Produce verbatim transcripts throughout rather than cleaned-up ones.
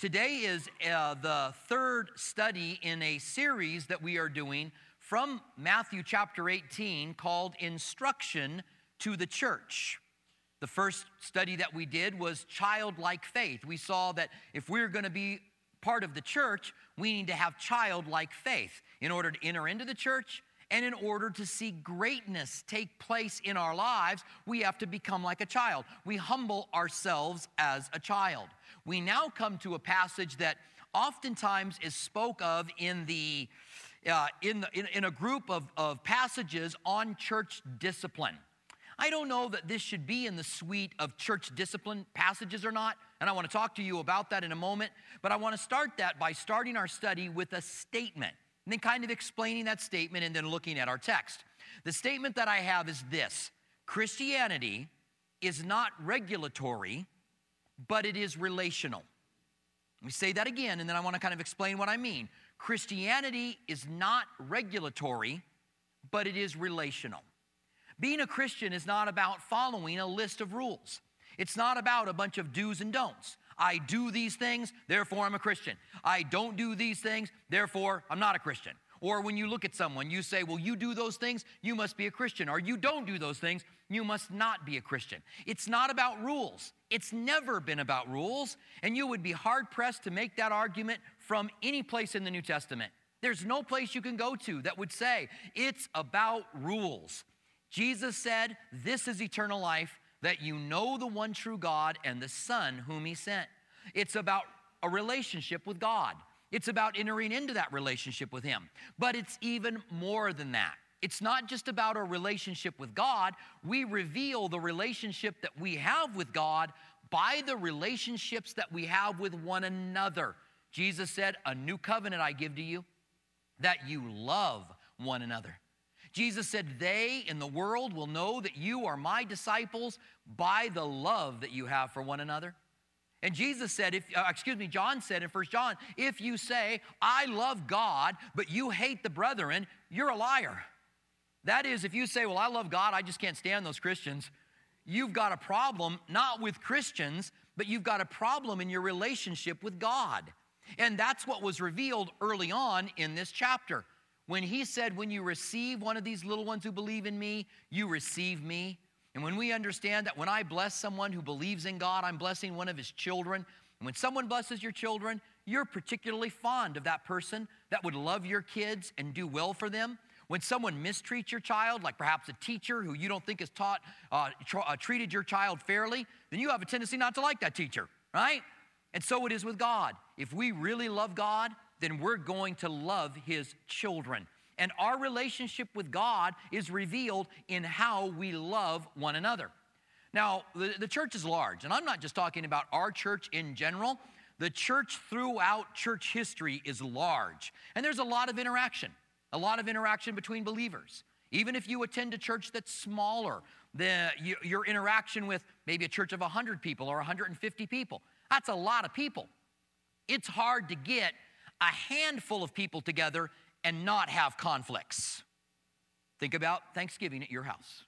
Today is uh, the third study in a series that we are doing from Matthew chapter eighteen called Instruction to the Church. The first study that we did was childlike faith. We saw that if we're going to be part of the church, we need to have childlike faith in order to enter into the church. And in order to see greatness take place in our lives, we have to become like a child. We humble ourselves as a child. We now come to a passage that oftentimes is spoke of in the uh, in, the, in in a group of, of passages on church discipline. I don't know that this should be in the suite of church discipline passages or not, and I want to talk to you about that in a moment. But I want to start that by starting our study with a statement, and then kind of explaining that statement and then looking at our text. The statement that I have is this: Christianity is not regulatory, but it is relational. Let me say that again, and then I want to kind of explain what I mean. Christianity is not regulatory, but it is relational. Being a Christian is not about following a list of rules. It's not about a bunch of do's and don'ts. I do these things, therefore I'm a Christian. I don't do these things, therefore I'm not a Christian. Or when you look at someone, you say, well, you do those things, you must be a Christian. Or you don't do those things, you must not be a Christian. It's not about rules. It's never been about rules. And you would be hard-pressed to make that argument from any place in the New Testament. There's no place you can go to that would say it's about rules. Jesus said, this is eternal life, that you know the one true God and the Son whom he sent. It's about a relationship with God. It's about entering into that relationship with him. But it's even more than that. It's not just about a relationship with God. We reveal the relationship that we have with God by the relationships that we have with one another. Jesus said, a new covenant I give to you, that you love one another. Jesus said, they in the world will know that you are my disciples by the love that you have for one another. And Jesus said, if, uh, excuse me, John said in First John, if you say, I love God, but you hate the brethren, you're a liar. That is, if you say, well, I love God, I just can't stand those Christians, you've got a problem, not with Christians, but you've got a problem in your relationship with God. And that's what was revealed early on in this chapter. When he said, when you receive one of these little ones who believe in me, you receive me. And when we understand that when I bless someone who believes in God, I'm blessing one of his children. And when someone blesses your children, you're particularly fond of that person that would love your kids and do well for them. When someone mistreats your child, like perhaps a teacher who you don't think has taught, uh, tr- uh, treated your child fairly, then you have a tendency not to like that teacher, right? And so it is with God. If we really love God, then we're going to love his children. And our relationship with God is revealed in how we love one another. Now, the, the church is large, and I'm not just talking about our church in general. The church throughout church history is large. And there's a lot of interaction, a lot of interaction between believers. Even if you attend a church that's smaller, the, you, your interaction with maybe a church of one hundred people or one hundred fifty people, that's a lot of people. It's hard to get a handful of people together and not have conflicts. Think about Thanksgiving at your house.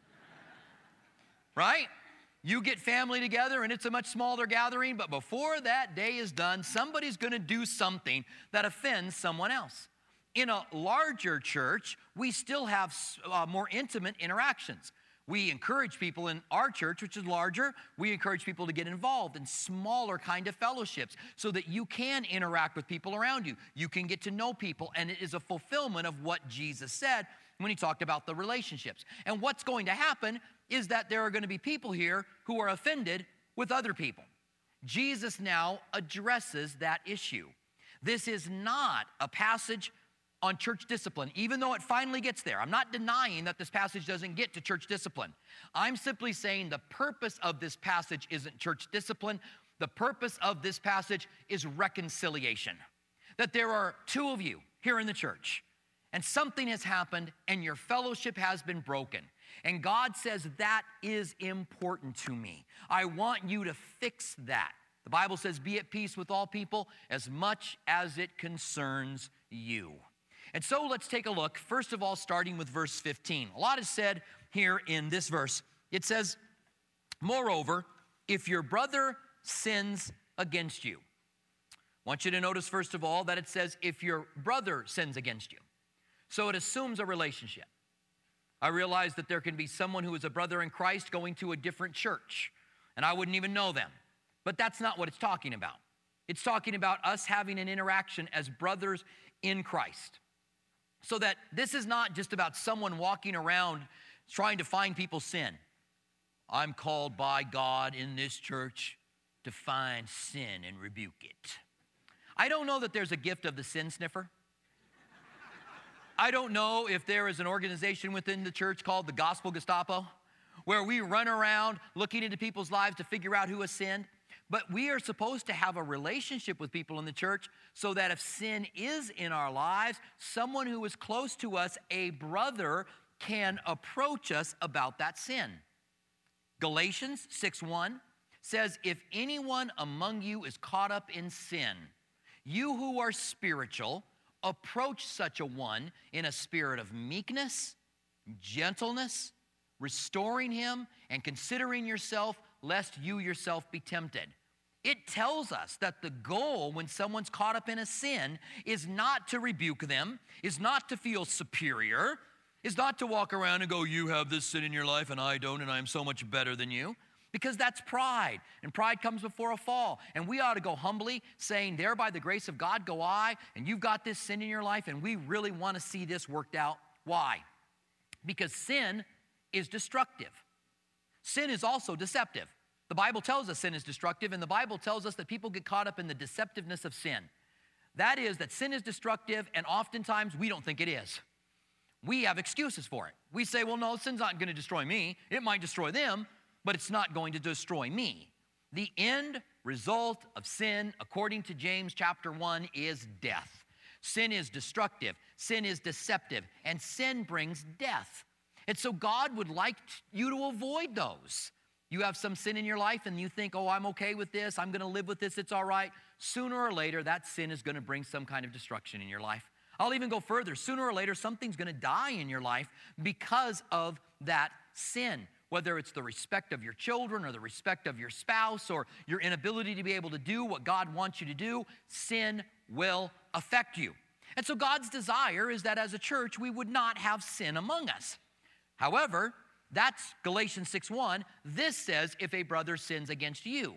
Right? You get family together and it's a much smaller gathering, but before that day is done, somebody's going to do something that offends someone else. In a larger church, we still have uh, more intimate interactions. We encourage people in our church, which is larger, we encourage people to get involved in smaller kind of fellowships so that you can interact with people around you. You can get to know people, and it is a fulfillment of what Jesus said when he talked about the relationships. And what's going to happen is that there are going to be people here who are offended with other people. Jesus now addresses that issue. This is not a passage on church discipline, even though it finally gets there. I'm not denying that this passage doesn't get to church discipline. I'm simply saying the purpose of this passage isn't church discipline. The purpose of this passage is reconciliation. That there are two of you here in the church, and something has happened, and your fellowship has been broken. And God says, that is important to me. I want you to fix that. The Bible says, be at peace with all people as much as it concerns you. And so let's take a look, first of all, starting with verse fifteen. A lot is said here in this verse. It says, moreover, if your brother sins against you. I want you to notice, first of all, that it says if your brother sins against you. So it assumes a relationship. I realize that there can be someone who is a brother in Christ going to a different church, and I wouldn't even know them. But that's not what it's talking about. It's talking about us having an interaction as brothers in Christ. So that this is not just about someone walking around trying to find people's sin. I'm called by God in this church to find sin and rebuke it. I don't know that there's a gift of the sin sniffer. I don't know if there is an organization within the church called the Gospel Gestapo, where we run around looking into people's lives to figure out who has sinned. But we are supposed to have a relationship with people in the church so that if sin is in our lives, someone who is close to us, a brother, can approach us about that sin. Galatians six one says, if anyone among you is caught up in sin, you who are spiritual, approach such a one in a spirit of meekness, gentleness, restoring him and considering yourself, lest you yourself be tempted. It tells us that the goal when someone's caught up in a sin is not to rebuke them, is not to feel superior, is not to walk around and go, you have this sin in your life and I don't, and I'm so much better than you. Because that's pride, and pride comes before a fall. And we ought to go humbly, saying, there by the grace of God go I, and you've got this sin in your life, and we really want to see this worked out. Why? Because sin is destructive. Sin is also deceptive. The Bible tells us sin is destructive, and the Bible tells us that people get caught up in the deceptiveness of sin. That is, that sin is destructive, and oftentimes we don't think it is. We have excuses for it. We say, well, no, sin's not going to destroy me. It might destroy them, but it's not going to destroy me. The end result of sin, according to James chapter one, is death. Sin is destructive, sin is deceptive, and sin brings death. And so God would like you to avoid those. You have some sin in your life and you think, oh, I'm okay with this, I'm going to live with this, it's all right. Sooner or later, that sin is going to bring some kind of destruction in your life. I'll even go further. Sooner or later, something's going to die in your life because of that sin. Whether it's the respect of your children or the respect of your spouse or your inability to be able to do what God wants you to do, sin will affect you. And so God's desire is that as a church, we would not have sin among us. However, that's Galatians six one. This says, if a brother sins against you.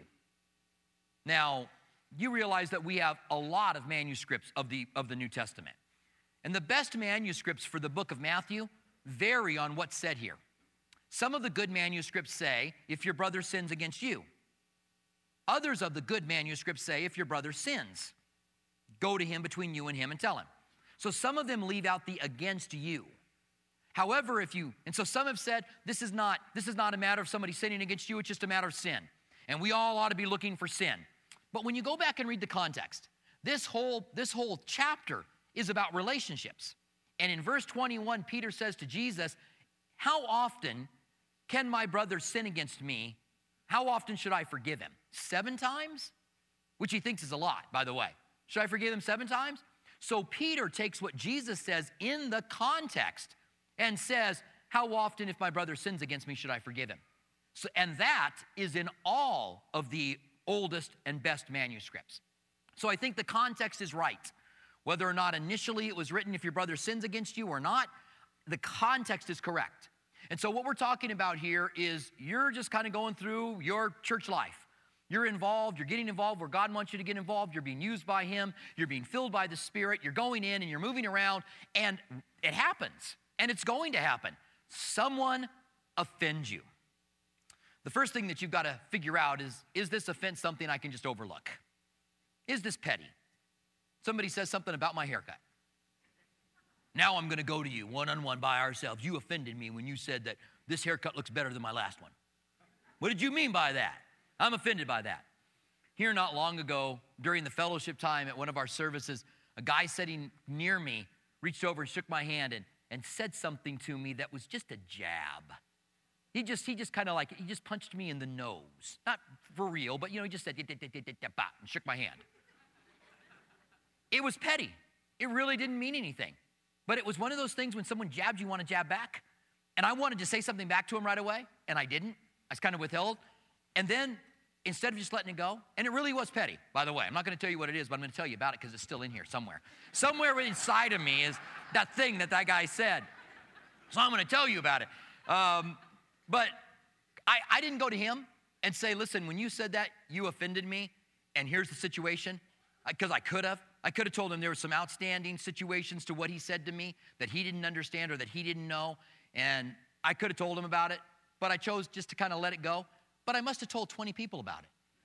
Now, you realize that we have a lot of manuscripts of the, of the New Testament. And the best manuscripts for the book of Matthew vary on what's said here. Some of the good manuscripts say, if your brother sins against you. Others of the good manuscripts say, if your brother sins, go to him between you and him and tell him. So some of them leave out the against you. However, if you, and so some have said, this is not, this is not a matter of somebody sinning against you, it's just a matter of sin. And we all ought to be looking for sin. But when you go back and read the context, this whole, this whole chapter is about relationships. And in verse twenty-one, Peter says to Jesus, how often can my brother sin against me? How often should I forgive him? Seven times? Which he thinks is a lot, by the way. Should I forgive him seven times? So Peter takes what Jesus says in the context and says, how often, if my brother sins against me, should I forgive him? So, and that is in all of the oldest and best manuscripts. So I think the context is right. Whether or not initially it was written if your brother sins against you or not, the context is correct. And so what we're talking about here is you're just kind of going through your church life. You're involved, you're getting involved where God wants you to get involved, you're being used by him, you're being filled by the Spirit, you're going in and you're moving around, and it happens, and it's going to happen. Someone offends you. The first thing that you've got to figure out is, is this offense something I can just overlook? Is this petty? Somebody says something about my haircut. Now I'm going to go to you one-on-one by ourselves. You offended me when you said that this haircut looks better than my last one. What did you mean by that? I'm offended by that. Here not long ago, during the fellowship time at one of our services, a guy sitting near me reached over and shook my hand and, and said something to me that was just a jab. He just, he just kind of like, he just punched me in the nose. Not for real, but you know, he just said, and shook my hand. It was petty. It really didn't mean anything. But it was one of those things when someone jabs, you want to jab back. And I wanted to say something back to him right away, and I didn't. I was kind of withheld. And then instead of just letting it go, and it really was petty, by the way. I'm not going to tell you what it is, but I'm going to tell you about it because it's still in here somewhere. Somewhere inside of me is that thing that that guy said. So I'm going to tell you about it. Um, but I, I didn't go to him and say, listen, when you said that, you offended me, and here's the situation, because I could have. I could have told him there were some outstanding situations to what he said to me that he didn't understand or that he didn't know, and I could have told him about it, but I chose just to kind of let it go. But I must have told twenty people about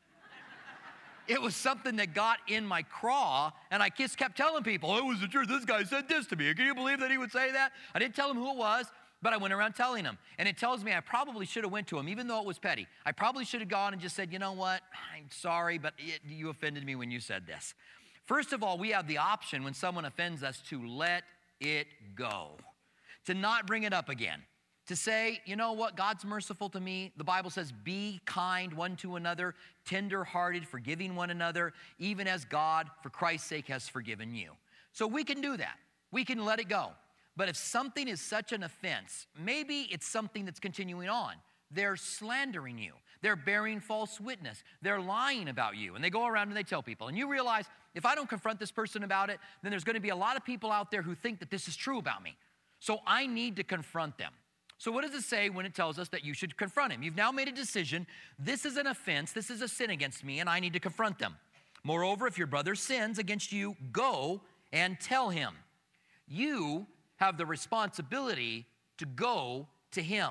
it. It was something that got in my craw, and I just kept telling people, oh, it was the truth. This guy said this to me. Can you believe that he would say that? I didn't tell him who it was, but I went around telling him. And it tells me I probably should have went to him, even though it was petty. I probably should have gone and just said, you know what? I'm sorry, but it, you offended me when you said this. First of all, we have the option when someone offends us to let it go, to not bring it up again. To say, you know what, God's merciful to me. The Bible says, be kind one to another, tender-hearted, forgiving one another, even as God, for Christ's sake, has forgiven you. So we can do that. We can let it go. But if something is such an offense, maybe it's something that's continuing on. They're slandering you. They're bearing false witness. They're lying about you. And they go around and they tell people. And you realize, if I don't confront this person about it, then there's going to be a lot of people out there who think that this is true about me. So I need to confront them. So what does it say when it tells us that you should confront him? You've now made a decision. This is an offense. This is a sin against me, and I need to confront them. Moreover, if your brother sins against you, go and tell him. You have the responsibility to go to him.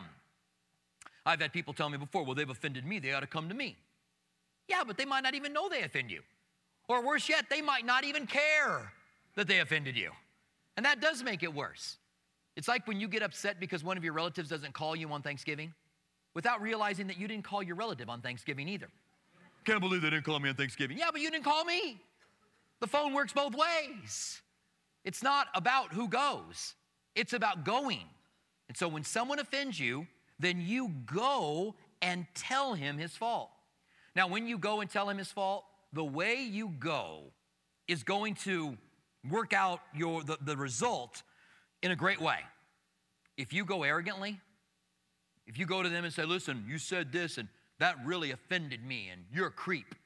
I've had people tell me before, well, they've offended me. They ought to come to me. Yeah, but they might not even know they offend you. Or worse yet, they might not even care that they offended you. And that does make it worse. It's like when you get upset because one of your relatives doesn't call you on Thanksgiving without realizing that you didn't call your relative on Thanksgiving either. Can't believe they didn't call me on Thanksgiving. Yeah, but you didn't call me. The phone works both ways. It's not about who goes. It's about going. And so when someone offends you, then you go and tell him his fault. Now, when you go and tell him his fault, the way you go is going to work out your the, the result in a great way. If you go arrogantly, if you go to them and say, listen, you said this and that really offended me and you're a creep,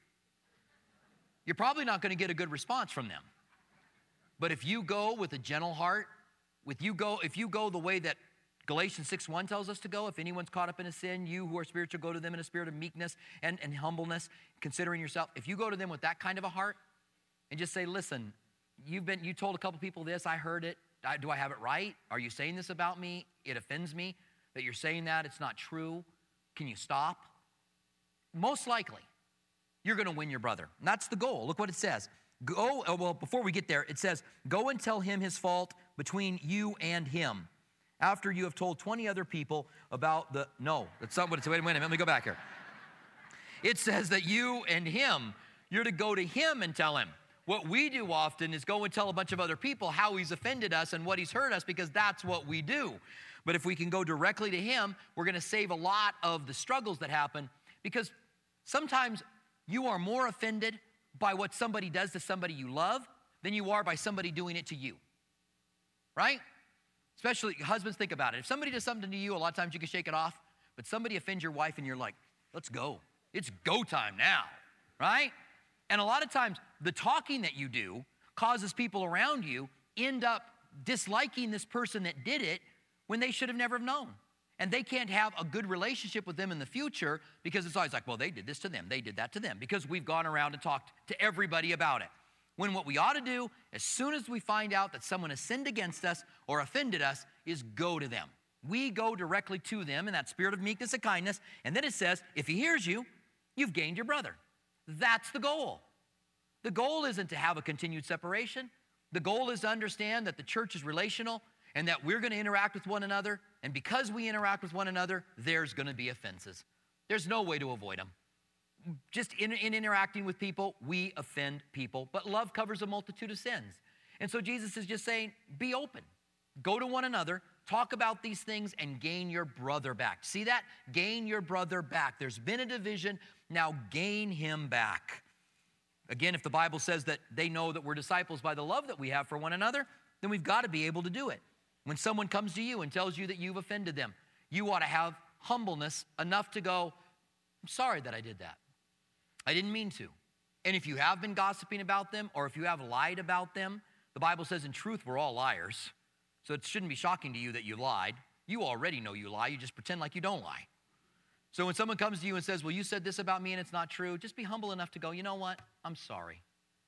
you're probably not going to get a good response from them. But if you go with a gentle heart, with you go, if you go the way that Galatians six one tells us to go, if anyone's caught up in a sin, you who are spiritual, go to them in a spirit of meekness and, and humbleness, considering yourself. If you go to them with that kind of a heart and just say, listen, you've been, you told a couple people this, I heard it. I, do I have it right? Are you saying this about me? It offends me that you're saying that. It's not true. Can you stop? Most likely, you're going to win your brother. And that's the goal. Look what it says. Go, oh, well, before we get there, it says, go and tell him his fault between you and him. After you have told twenty other people about the, no, that's not what it says. Wait a minute, let me go back here. It says that you and him, you're to go to him and tell him. What we do often is go and tell a bunch of other people how he's offended us and what he's hurt us, because that's what we do. But if we can go directly to him, we're going to save a lot of the struggles that happen, because sometimes you are more offended by what somebody does to somebody you love than you are by somebody doing it to you, right? Especially husbands, think about it. If somebody does something to you, a lot of times you can shake it off, but somebody offends your wife and you're like, let's go. It's go time now, right? And a lot of times, the talking that you do causes people around you end up disliking this person that did it when they should have never known. And they can't have a good relationship with them in the future because it's always like, well, they did this to them. They did that to them, because we've gone around and talked to everybody about it. When what we ought to do, as soon as we find out that someone has sinned against us or offended us, is go to them. We go directly to them in that spirit of meekness and kindness. And then it says, if he hears you, you've gained your brother. That's the goal. The goal isn't to have a continued separation. The goal is to understand that the church is relational and that we're going to interact with one another. And because we interact with one another, there's going to be offenses. There's no way to avoid them. Just in, in interacting with people, we offend people. But love covers a multitude of sins. And so Jesus is just saying, be open. Go to one another, talk about these things, and gain your brother back. See that? Gain your brother back. There's been a division. Now gain him back. Again, if the Bible says that they know that we're disciples by the love that we have for one another, then we've got to be able to do it. When someone comes to you and tells you that you've offended them, you ought to have humbleness enough to go, I'm sorry that I did that. I didn't mean to. And if you have been gossiping about them, or if you have lied about them, the Bible says in truth we're all liars. So it shouldn't be shocking to you that you lied. You already know you lie. You just pretend like you don't lie. So when someone comes to you and says, well, you said this about me and it's not true, just be humble enough to go, you know what? I'm sorry.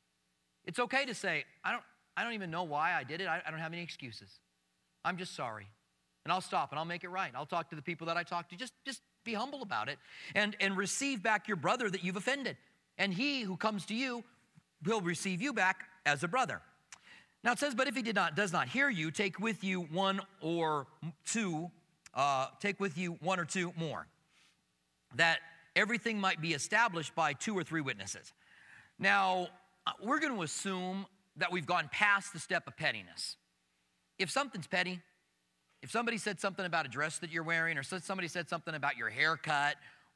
It's okay to say, I don't, I don't even know why I did it. I, I don't have any excuses. I'm just sorry. And I'll stop and I'll make it right. I'll talk to the people that I talk to. Just, just be humble about it and, and receive back your brother that you've offended. And he who comes to you will receive you back as a brother. Now it says, but if he did not, does not hear you, take with you one or two, uh, take with you one or two more, that everything might be established by two or three witnesses. Now, we're going to assume that we've gone past the step of pettiness. If something's petty, if somebody said something about a dress that you're wearing, or somebody said something about your haircut,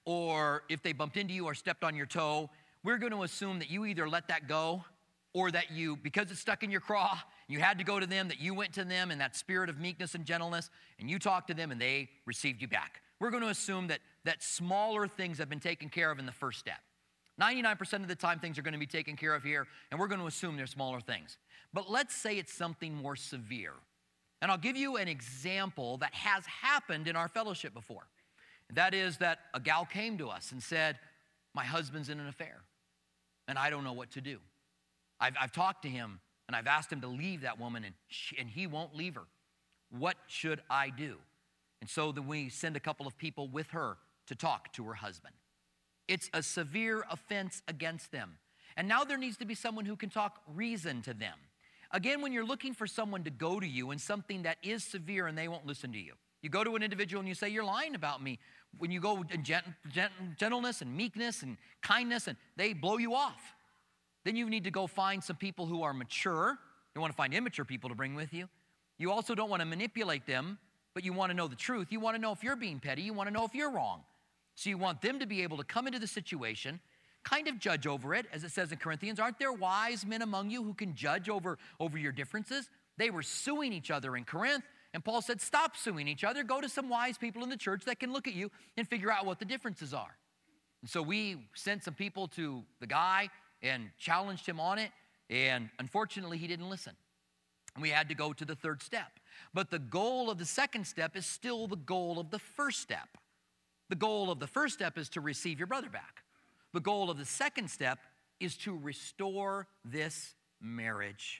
or if they bumped into you or stepped on your toe, we're going to assume that you either let that go, or that you, because it's stuck in your craw, you had to go to them, that you went to them in that spirit of meekness and gentleness, and you talked to them and they received you back. We're going to assume that, that smaller things have been taken care of in the first step. ninety-nine percent of the time things are going to be taken care of here, and we're going to assume they're smaller things. But let's say it's something more severe. And I'll give you an example that has happened in our fellowship before. That is that a gal came to us and said, my husband's in an affair, and I don't know what to do. I've, I've talked to him, and I've asked him to leave that woman, and, she, and he won't leave her. What should I do? And so then we send a couple of people with her to talk to her husband. It's a severe offense against them. And now there needs to be someone who can talk reason to them. Again, when you're looking for someone to go to you in something that is severe and they won't listen to you, you go to an individual and you say, you're lying about me. When you go in gent- gent- gentleness and meekness and kindness and they blow you off, then you need to go find some people who are mature. You want to find immature people to bring with you. You also don't want to manipulate them, but you want to know the truth. You want to know if you're being petty. You want to know if you're wrong. So you want them to be able to come into the situation, kind of judge over it, as it says in Corinthians. Aren't there wise men among you who can judge over, over your differences? They were suing each other in Corinth, and Paul said, stop suing each other. Go to some wise people in the church that can look at you and figure out what the differences are. And so we sent some people to the guy and challenged him on it, and unfortunately he didn't listen. We had to go to the third step. But the goal of the second step is still the goal of the first step. The goal of the first step is to receive your brother back. The goal of the second step is to restore this marriage.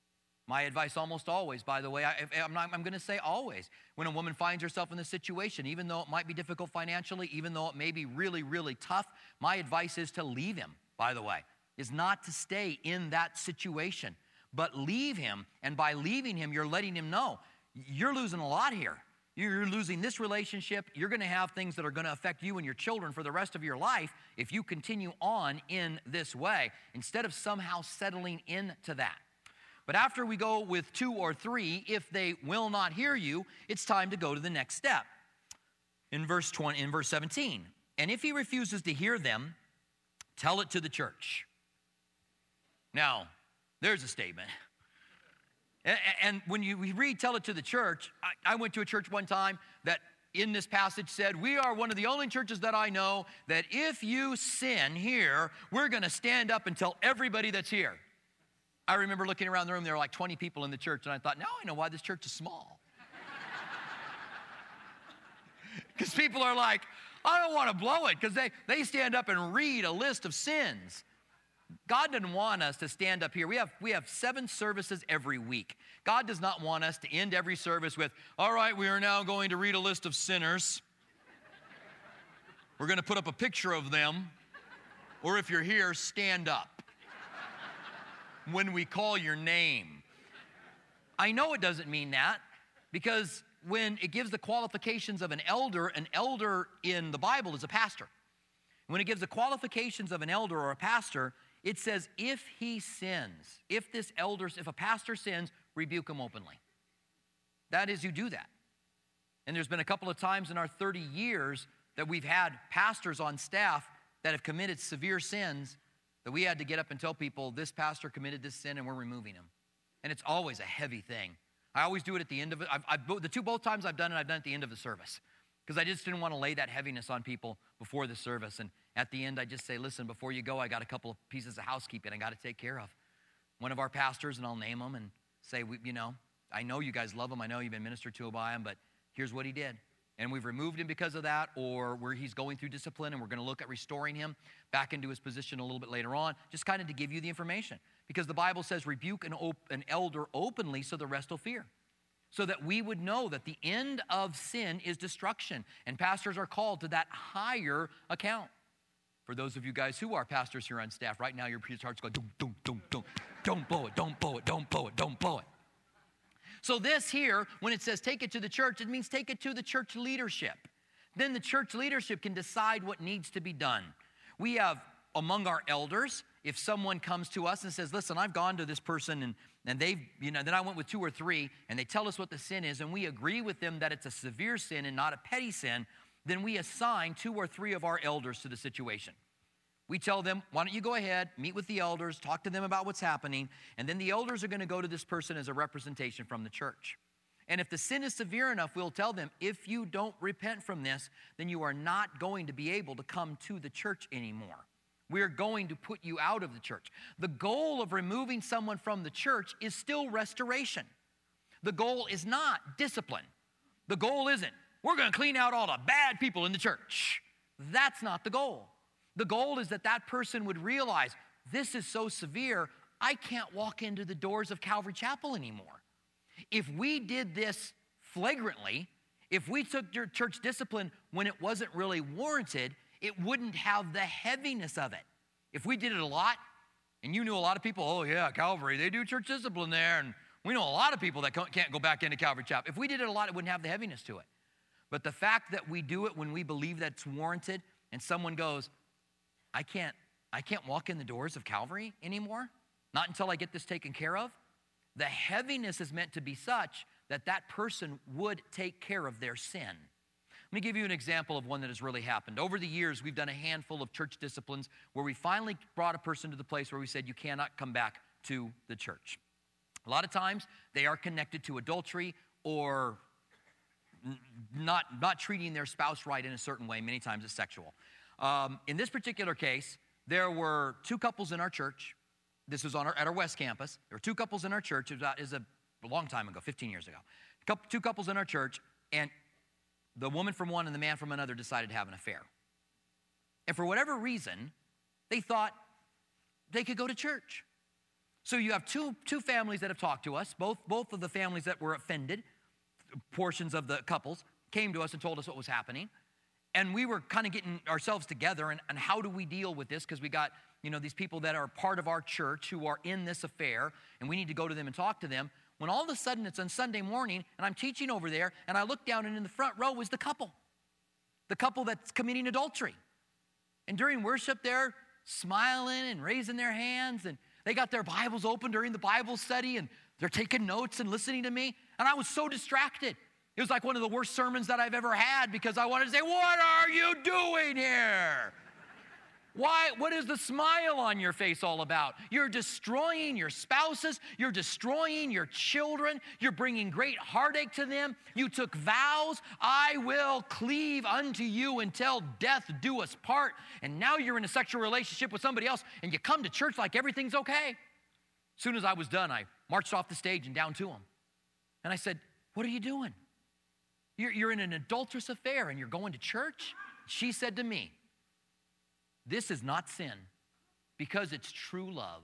My advice almost always, by the way, I, I'm, not, I'm going to say always, when a woman finds herself in this situation, even though it might be difficult financially, even though it may be really, really tough, my advice is to leave him, by the way, is not to stay in that situation, but leave him. And by leaving him, you're letting him know, you're losing a lot here. You're losing this relationship. You're going to have things that are going to affect you and your children for the rest of your life if you continue on in this way, instead of somehow settling into that. But after we go with two or three, if they will not hear you, it's time to go to the next step. In verse twenty, in verse seventeen, and if he refuses to hear them, tell it to the church. Now, there's a statement. And when you read, tell it to the church, I went to a church one time that in this passage said, we are one of the only churches that I know that if you sin here, we're going to stand up and tell everybody that's here. I remember looking around the room, there were like twenty people in the church, and I thought, now I know why this church is small. Because people are like, I don't want to blow it, because they, they stand up and read a list of sins. God doesn't want us to stand up here. We have, we have seven services every week. God does not want us to end every service with, all right, we are now going to read a list of sinners. We're going to put up a picture of them. Or if you're here, stand up when we call your name. I know it doesn't mean that, because when it gives the qualifications of an elder, an elder in the Bible is a pastor. When it gives the qualifications of an elder or a pastor, it says, if he sins, if this elder, if a pastor sins, rebuke him openly. That is, you do that. And there's been a couple of times in our thirty years that we've had pastors on staff that have committed severe sins that we had to get up and tell people, this pastor committed this sin and we're removing him. And it's always a heavy thing. I always do it at the end of it. I've, I've, the two both times I've done it, I've done it at the end of the service. because I just didn't want to lay that heaviness on people before the service. And at the end, I just say, listen, before you go, I got a couple of pieces of housekeeping I got to take care of. One of our pastors, and I'll name him and say, we, you know, I know you guys love him. I know you've been ministered to by him, but here's what he did. And we've removed him because of that, or where he's going through discipline, and we're going to look at restoring him back into his position a little bit later on, just kind of to give you the information. Because the Bible says, rebuke an, op- an elder openly so the rest will fear. So that we would know that the end of sin is destruction. And pastors are called to that higher account. For those of you guys who are pastors here on staff, right now your heart's going, don't, don't, don't, don't, don't blow it, don't blow it, don't blow it, don't blow it. So this here, when it says take it to the church, it means take it to the church leadership. Then the church leadership can decide what needs to be done. We have among our elders, if someone comes to us and says, listen, I've gone to this person and, and they've, you know, then I went with two or three and they tell us what the sin is and we agree with them that it's a severe sin and not a petty sin, then we assign two or three of our elders to the situation. We tell them, why don't you go ahead, meet with the elders, talk to them about what's happening, and then the elders are going to go to this person as a representation from the church. And if the sin is severe enough, we'll tell them, if you don't repent from this, then you are not going to be able to come to the church anymore. We're going to put you out of the church. The goal of removing someone from the church is still restoration. The goal is not discipline. The goal isn't, we're going to clean out all the bad people in the church. That's not the goal. The goal is that that person would realize, this is so severe, I can't walk into the doors of Calvary Chapel anymore. If we did this flagrantly, if we took your church discipline when it wasn't really warranted, it wouldn't have the heaviness of it. If we did it a lot, and you knew a lot of people, oh yeah, Calvary, they do church discipline there, and we know a lot of people that can't go back into Calvary Chapel. If we did it a lot, it wouldn't have the heaviness to it. But the fact that we do it when we believe that it's warranted, and someone goes, I can't, I can't walk in the doors of Calvary anymore, not until I get this taken care of. The heaviness is meant to be such that that person would take care of their sin. Let me give you an example of one that has really happened. Over the years, we've done a handful of church disciplines where we finally brought a person to the place where we said, you cannot come back to the church. A lot of times, they are connected to adultery or not, not treating their spouse right in a certain way. Many times it's sexual. Um, in this particular case, there were two couples in our church. This was on our, at our West Campus. There were two couples in our church. It was, it was a, a long time ago, fifteen years ago. Couple, two couples in our church, and the woman from one and the man from another decided to have an affair. And for whatever reason, they thought they could go to church. So you have two, two families that have talked to us. Both, both of the families that were offended, portions of the couples, came to us and told us what was happening. And we were kind of getting ourselves together and, and how do we deal with this? Because we got, you know, these people that are part of our church who are in this affair, and we need to go to them and talk to them. When all of a sudden it's on Sunday morning, and I'm teaching over there, and I look down, and in the front row is the couple. The couple that's committing adultery. And during worship, they're smiling and raising their hands, and they got their Bibles open during the Bible study, and they're taking notes and listening to me. And I was so distracted. It was like one of the worst sermons that I've ever had because I wanted to say, what are you doing here? Why? What is the smile on your face all about? You're destroying your spouses. You're destroying your children. You're bringing great heartache to them. You took vows. I will cleave unto you until death do us part. And now you're in a sexual relationship with somebody else, and you come to church like everything's okay. As soon as I was done, I marched off the stage and down to him. And I said, what are you doing? You're, you're in an adulterous affair and you're going to church? She said to me, this is not sin because it's true love.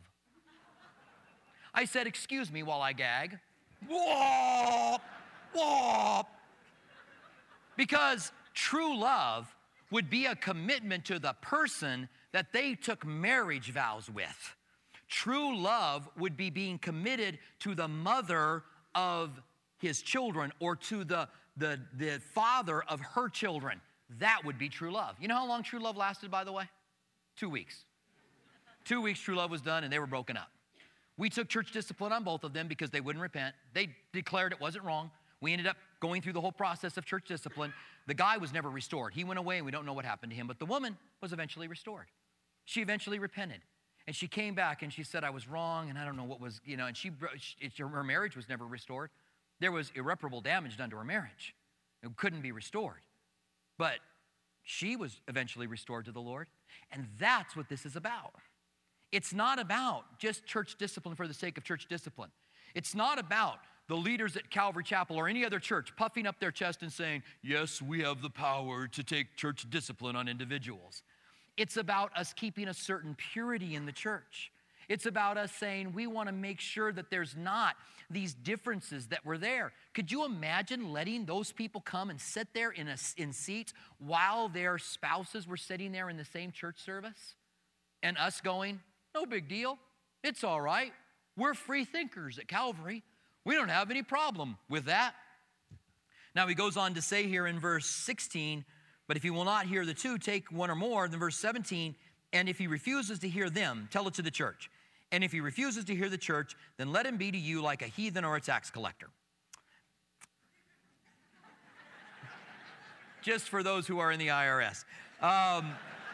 I said, excuse me while I gag. Whoop, whoop. Because true love would be a commitment to the person that they took marriage vows with. True love would be being committed to the mother of his children or to the The, the father of her children. That would be true love. You know how long true love lasted, by the way? Two weeks. Two weeks true love was done and they were broken up. We took church discipline on both of them because they wouldn't repent. They declared it wasn't wrong. We ended up going through the whole process of church discipline. The guy was never restored. He went away and we don't know what happened to him, but the woman was eventually restored. She eventually repented. And she came back and she said, I was wrong and I don't know what was, you know, and she, she her marriage was never restored. There was irreparable damage done to her marriage. It couldn't be restored. but she was eventually restored to the Lord. And that's what this is about. It's not about just church discipline for the sake of church discipline. It's not about the leaders at Calvary Chapel or any other church puffing up their chest and saying, yes, we have the power to take church discipline on individuals. It's about us keeping a certain purity in the church. It's about us saying we want to make sure that there's not these differences that were there. Could you imagine letting those people come and sit there in, a, in seats while their spouses were sitting there in the same church service? And us going, no big deal. It's all right. We're free thinkers at Calvary. We don't have any problem with that. Now he goes on to say here in verse sixteen, but if he will not hear the two, take one or more. Then verse seventeen, and if he refuses to hear them, tell it to the church. And if he refuses to hear the church, then let him be to you like a heathen or a tax collector. Just for those who are in the I R S. Um,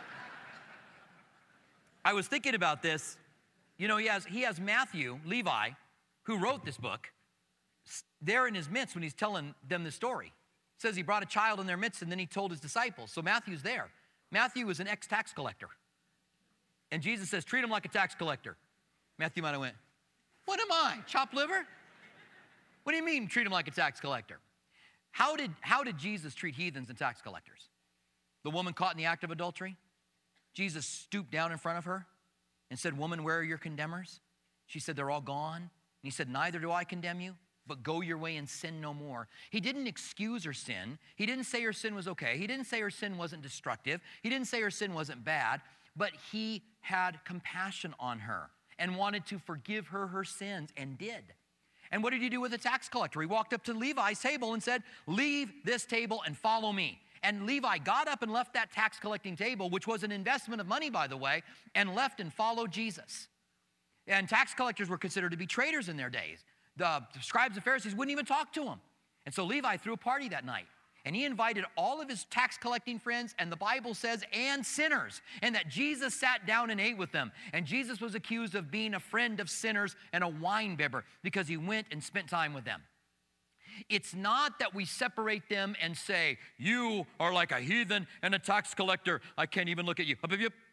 I was thinking about this. You know, he has, he has Matthew, Levi, who wrote this book, there in his midst when he's telling them the story. It says he brought a child in their midst and then he told his disciples. So Matthew's there. Matthew was an ex-tax collector. And Jesus says, treat him like a tax collector. Matthew might have went, what am I, chopped liver? What do you mean treat him like a tax collector? How did, how did Jesus treat heathens and tax collectors? The woman caught in the act of adultery? Jesus stooped down in front of her and said, woman, where are your condemners? She said, they're all gone. And he said, neither do I condemn you, but go your way and sin no more. He didn't excuse her sin. He didn't say her sin was okay. He didn't say her sin wasn't destructive. He didn't say her sin wasn't bad, but he had compassion on her and wanted to forgive her her sins and did. And what did he do with the tax collector? He walked up to Levi's table and said, leave this table and follow me. And Levi got up and left that tax collecting table, which was an investment of money, by the way, and left and followed Jesus. And tax collectors were considered to be traitors in their days. The scribes and Pharisees wouldn't even talk to him. And so Levi threw a party that night. And he invited all of his tax collecting friends, and the Bible says, and sinners, and that Jesus sat down and ate with them. And Jesus was accused of being a friend of sinners and a wine bibber because he went and spent time with them. It's not that we separate them and say, you are like a heathen and a tax collector. I can't even look at you.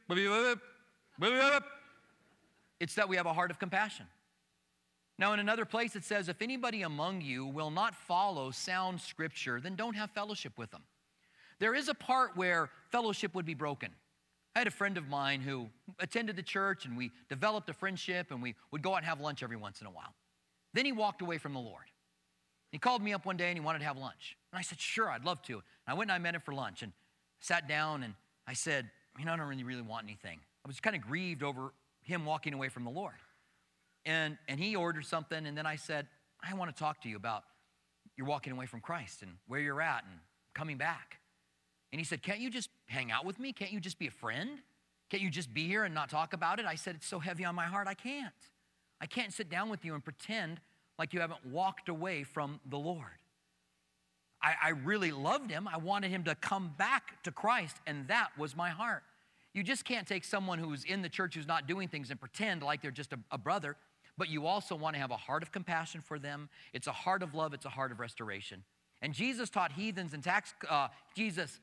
It's that we have a heart of compassion. Now, in another place, it says, if anybody among you will not follow sound scripture, then don't have fellowship with them. There is a part where fellowship would be broken. I had a friend of mine who attended the church, and we developed a friendship, and we would go out and have lunch every once in a while. Then he walked away from the Lord. He called me up one day, and he wanted to have lunch. And I said, sure, I'd love to. And I went and I met him for lunch, and sat down, and I said, you know, I don't really, really want anything. I was kind of grieved over him walking away from the Lord. And, and he ordered something, and then I said, I want to talk to you about you're walking away from Christ and where you're at and coming back. And he said, can't you just hang out with me? Can't you just be a friend? Can't you just be here and not talk about it? I said, it's so heavy on my heart, I can't. I can't sit down with you and pretend like you haven't walked away from the Lord. I, I really loved him. I wanted him to come back to Christ, and that was my heart. You just can't take someone who's in the church who's not doing things and pretend like they're just a, a brother, but you also want to have a heart of compassion for them. It's a heart of love. It's a heart of restoration. And Jesus taught heathens and tax, uh, Jesus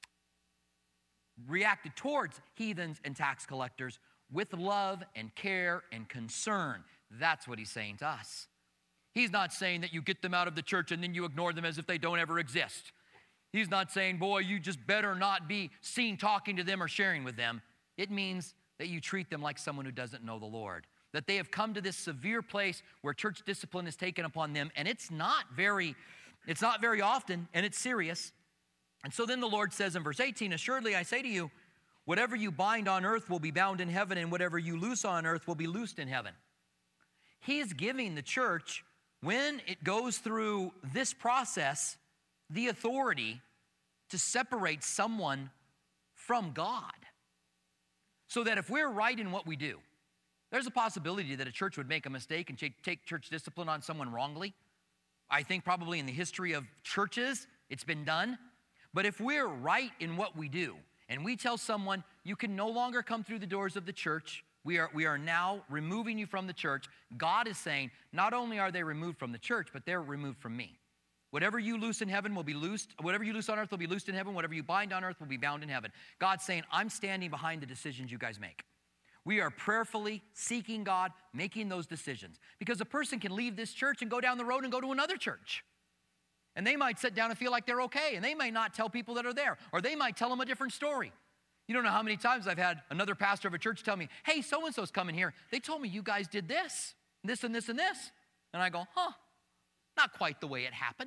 reacted towards heathens and tax collectors with love and care and concern. That's what he's saying to us. He's not saying that you get them out of the church and then you ignore them as if they don't ever exist. He's not saying, boy, you just better not be seen talking to them or sharing with them. It means that you treat them like someone who doesn't know the Lord. That they have come to this severe place where church discipline is taken upon them, and it's not very, it's not very often, and it's serious. And so then the Lord says in verse eighteen, assuredly I say to you, whatever you bind on earth will be bound in heaven, and whatever you loose on earth will be loosed in heaven. He's giving the church, when it goes through this process, the authority to separate someone from God. So that if we're right in what we do, there's a possibility that a church would make a mistake and take church discipline on someone wrongly. I think probably in the history of churches, it's been done. But if we're right in what we do, and we tell someone, you can no longer come through the doors of the church, we are, we are now removing you from the church, God is saying, not only are they removed from the church, but they're removed from me. Whatever you loose in heaven will be loosed. Whatever you loose on earth will be loosed in heaven. Whatever you bind on earth will be bound in heaven. God's saying, I'm standing behind the decisions you guys make. We are prayerfully seeking God, making those decisions. Because a person can leave this church and go down the road and go to another church. And they might sit down and feel like they're okay. And they may not tell people that are there. Or they might tell them a different story. You don't know how many times I've had another pastor of a church tell me, hey, so-and-so's coming here. They told me you guys did this, this and this and this. And I go, huh, not quite the way it happened.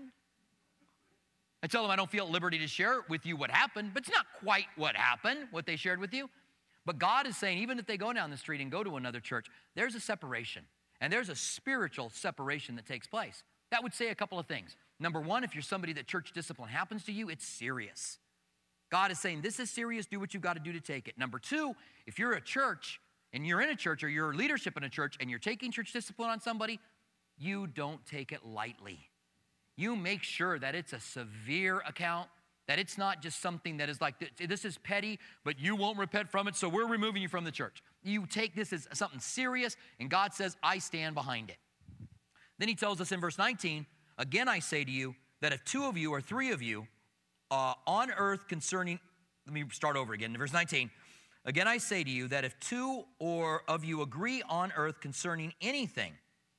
I tell them I don't feel at liberty to share with you what happened, but it's not quite what happened, what they shared with you. But God is saying, even if they go down the street and go to another church, there's a separation. And there's a spiritual separation that takes place. That would say a couple of things. Number one, if you're somebody that church discipline happens to you, it's serious. God is saying, this is serious, do what you've got to do to take it. Number two, if you're a church and you're in a church or you're leadership in a church and you're taking church discipline on somebody, you don't take it lightly. You make sure that it's a severe account, that it's not just something that is like, this is petty, but you won't repent from it, so we're removing you from the church. You take this as something serious, and God says, I stand behind it. Then he tells us in verse nineteen, again I say to you, that if two of you or three of you uh, on earth concerning, let me start over again, in verse nineteen, again I say to you, that if two or of you agree on earth concerning anything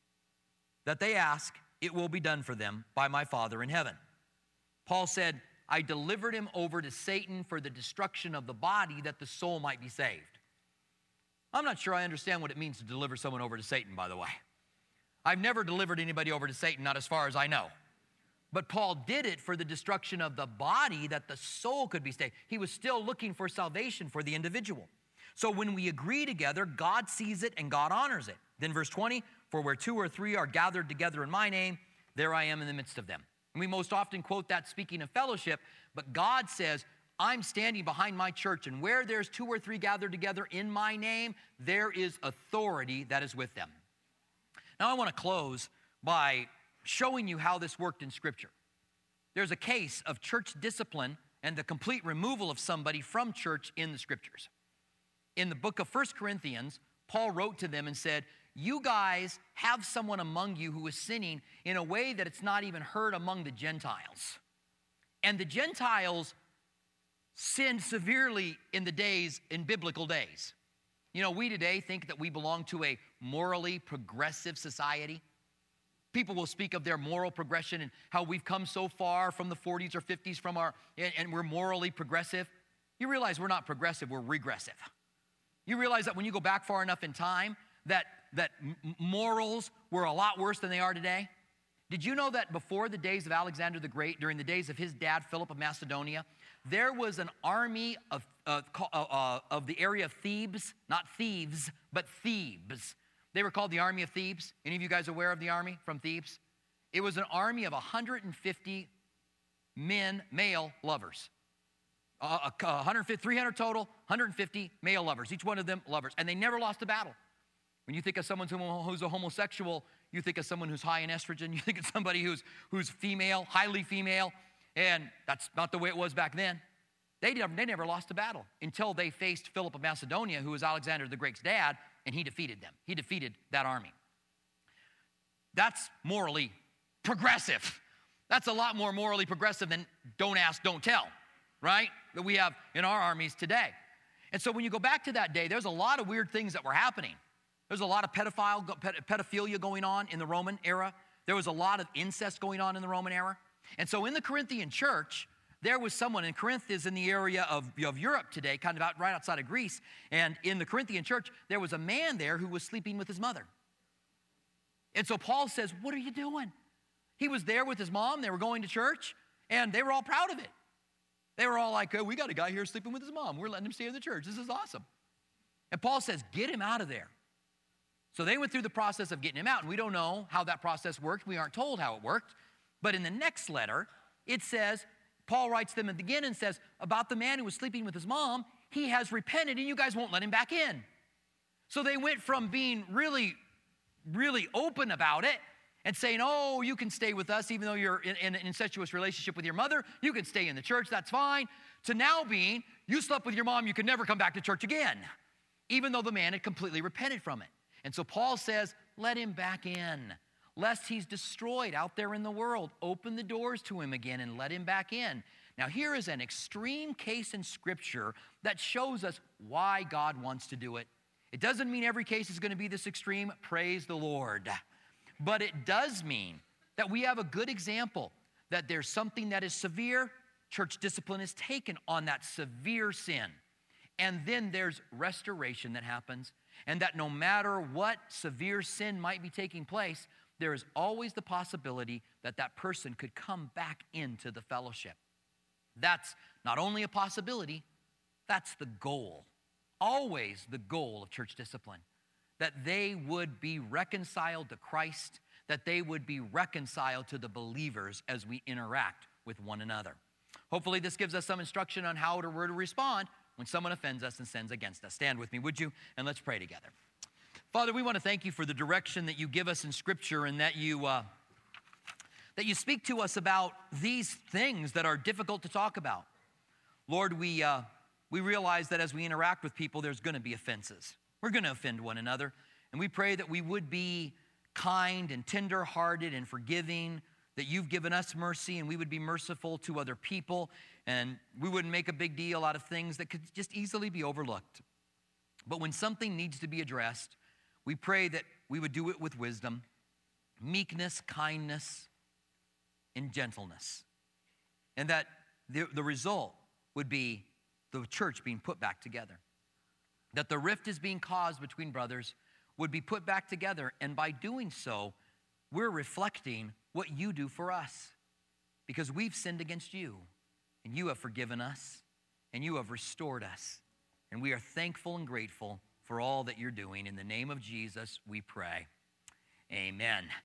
that they ask, it will be done for them by my Father in heaven. Paul said, I delivered him over to Satan for the destruction of the body that the soul might be saved. I'm not sure I understand what it means to deliver someone over to Satan, by the way. I've never delivered anybody over to Satan, not as far as I know. But Paul did it for the destruction of the body that the soul could be saved. He was still looking for salvation for the individual. So when we agree together, God sees it and God honors it. Then verse twenty, for where two or three are gathered together in my name, there I am in the midst of them. And we most often quote that speaking of fellowship, but God says, I'm standing behind my church, and where there's two or three gathered together in my name, there is authority that is with them. Now I want to close by showing you how this worked in Scripture. There's a case of church discipline and the complete removal of somebody from church in the Scriptures. In the book of First Corinthians, Paul wrote to them and said, you guys have someone among you who is sinning in a way that it's not even heard among the Gentiles. And the Gentiles sinned severely in the days, in biblical days. You know, we today think that we belong to a morally progressive society. People will speak of their moral progression and how we've come so far from the forties or fifties from our, and, and we're morally progressive. You realize we're not progressive, we're regressive. You realize that when you go back far enough in time, that, that morals were a lot worse than they are today? Did you know that before the days of Alexander the Great, during the days of his dad, Philip of Macedonia, there was an army of, uh, uh, of the area of Thebes, not thieves, but Thebes. They were called the army of Thebes. Any of you guys aware of the army from Thebes? It was an army of one hundred fifty men, male lovers. Uh, one hundred fifty, three hundred total, one hundred fifty male lovers, each one of them lovers. And they never lost a battle. When you think of someone who's a homosexual, you think of someone who's high in estrogen. You think of somebody who's, who's female, highly female. And that's not the way it was back then. They, never, they never lost a battle until they faced Philip of Macedonia, who was Alexander the Great's dad, and he defeated them. He defeated that army. That's morally progressive. That's a lot more morally progressive than don't ask, don't tell, right? That we have in our armies today. And so when you go back to that day, there's a lot of weird things that were happening. There's a lot of pedophile, pedophilia going on in the Roman era. There was a lot of incest going on in the Roman era. And so in the Corinthian church, there was someone, and Corinth is in the area of, of Europe today, kind of out, right outside of Greece. And in the Corinthian church, there was a man there who was sleeping with his mother. And so Paul says, what are you doing? He was there with his mom. They were going to church, and they were all proud of it. They were all like, oh, we got a guy here sleeping with his mom. We're letting him stay in the church. This is awesome. And Paul says, get him out of there. So they went through the process of getting him out, and we don't know how that process worked. We aren't told how it worked. But in the next letter, it says, Paul writes them again and says, about the man who was sleeping with his mom, he has repented, and you guys won't let him back in. So they went from being really, really open about it and saying, oh, you can stay with us even though you're in, in an incestuous relationship with your mother. You can stay in the church, that's fine. To now being, you slept with your mom, you can never come back to church again, even though the man had completely repented from it. And so Paul says, let him back in. lest he's destroyed out there in the world. Open the doors to him again and let him back in. Now, here is an extreme case in Scripture that shows us why God wants to do it. It doesn't mean every case is going to be this extreme, praise the Lord. But it does mean that we have a good example that there's something that is severe, church discipline is taken on that severe sin. And then there's restoration that happens, and that no matter what severe sin might be taking place, there is always the possibility that that person could come back into the fellowship. That's not only a possibility, that's the goal. Always the goal of church discipline, that they would be reconciled to Christ, that they would be reconciled to the believers as we interact with one another. Hopefully this gives us some instruction on how to respond when someone offends us and sins against us. Stand with me, would you? And let's pray together. Father, we want to thank you for the direction that you give us in Scripture, and that you uh, that you speak to us about these things that are difficult to talk about. Lord, we uh, we realize that as we interact with people, there's going to be offenses. We're going to offend one another, and we pray that we would be kind and tender-hearted and forgiving, that you've given us mercy, and we would be merciful to other people, and we wouldn't make a big deal out of things that could just easily be overlooked. But when something needs to be addressed, we pray that we would do it with wisdom, meekness, kindness, and gentleness, and that the, the result would be the church being put back together, that the rift is being caused between brothers would be put back together, and by doing so, we're reflecting what you do for us, because we've sinned against you, and you have forgiven us, and you have restored us, and we are thankful and grateful for all that you're doing. In the name of Jesus, we pray. Amen.